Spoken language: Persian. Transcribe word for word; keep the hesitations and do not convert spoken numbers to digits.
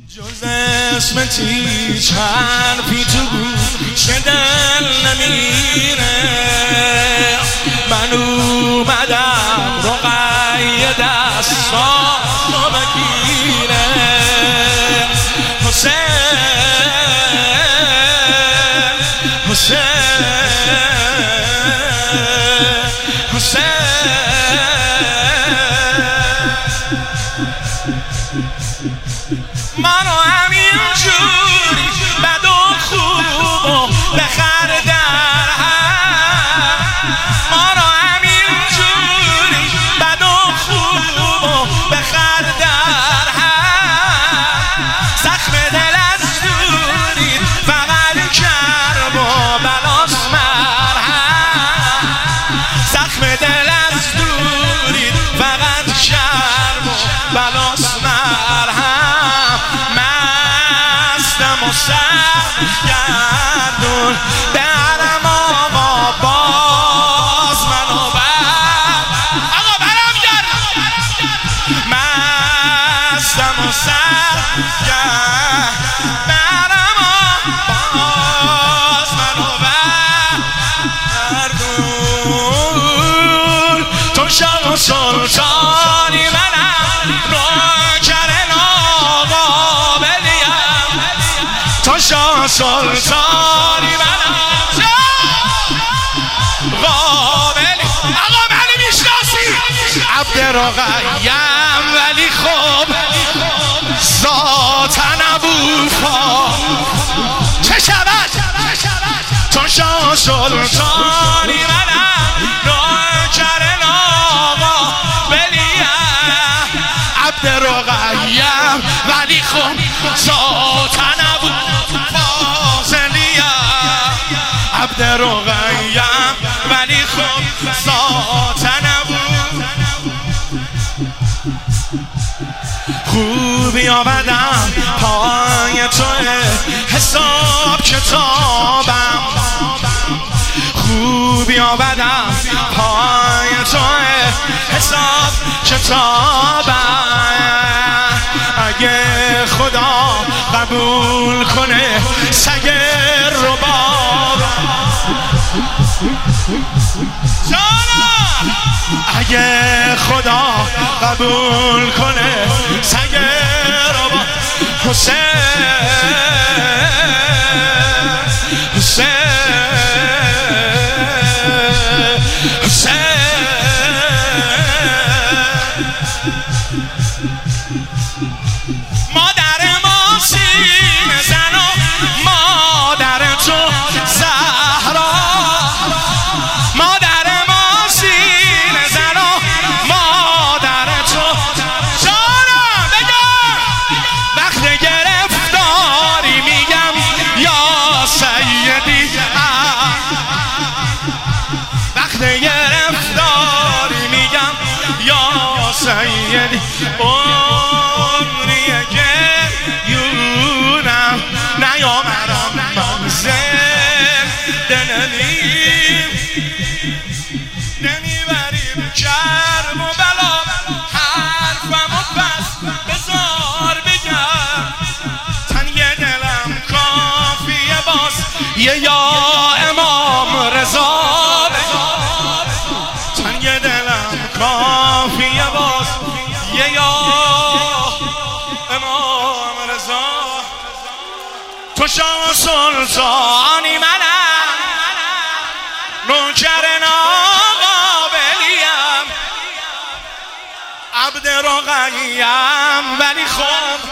جز اسمتی چرپی تو گوش دل نمیره. من اومدم رقی دستانو بگیره. حسین حسین حسین منو همینجوری بد و خوب و بخر در هم. منو همینجوری بد و خوب و بخر در هم. زخم دل از دوری فقط کرب و بلاس مرهم. زخم دل از دوری فقط کرب و بلاس مرهم. سرگردون برم آقا باز منو بر آقا برم گرد مستم و سرگردون برم آقا باز منو بردون. تو شاه و سلطانی منم نوکر آقا بلیم. تو شاه سلطانی منم قابلی. آقا منو میشناسی عبد رقیم ولی خب ذاتن ابوفا چه شود. تو شاه سلطانی منم نوکر آقا بلیم. عبد رقیم ولی خب ذاتن عبد رقیم ولی خب ذاتن ابو. خوبی آمدم پای تو حساب کتابم. خوبی آمدم پای تو حساب کتابم. اگه خدا قبول کنه سگ رباب اگه خدا قبول کنه سگ رباب. حسین حسین حسین مادر ما سینه زن و مادر تو زهرا. مادر ما سینه زن و مادر تو جانم بگم. وقت گرفتاری میگم یا سیدی. وقت گرفتاری میگم یا سیدی. عمریه که یونم نیامرم منزل دننیم. نمیبریم کرم و بلا حرفم و پس بزار بگم. تنگ دلم کافیه باز یه یا امام رضا. تنگ دلم کافیه باز یه یا امام رضا. تو شاه سلطانی منم نوکر آقا بلیم. عبد رقیم ولی خب